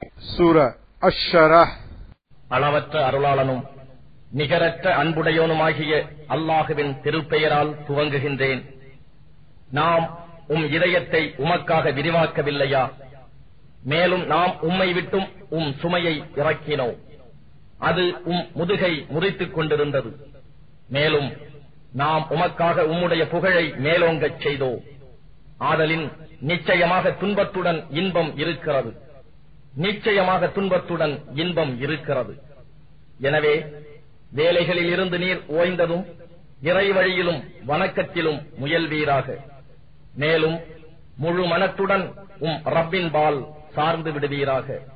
சூரா அஷ்-ஷரஹ். அளவற்ற அருளாளனும் நிகரற்ற அன்புடையோனுமாகிய அல்லாஹுவின் திருப்பெயரால் துவங்குகின்றேன். நாம் இதயத்தை உமக்காக விரிவாக்கவில்லையா? மேலும் நாம் உம்மை விட்டும் சுமையை இறக்கினோம். அது முதுகை முறித்துக் கொண்டிருந்தது. மேலும் நாம் உமக்காக உம்முடைய புகழை மேலோங்கச் செய்தோம். ஆதலின் நிச்சயமாக துன்பத்துடன் இன்பம் இருக்கிறது. நிச்சயமாக துன்பத்துடன் இன்பம் இருக்கிறது. எனவே வேலைகளில் இருந்து நீர் ஓய்ந்ததும் இறை வழியிலும் வணக்கத்திலும் முயல்வீராக. மேலும் முழு மனத்துடன் ரப்பின் பால் சார்ந்து விடுவீராக.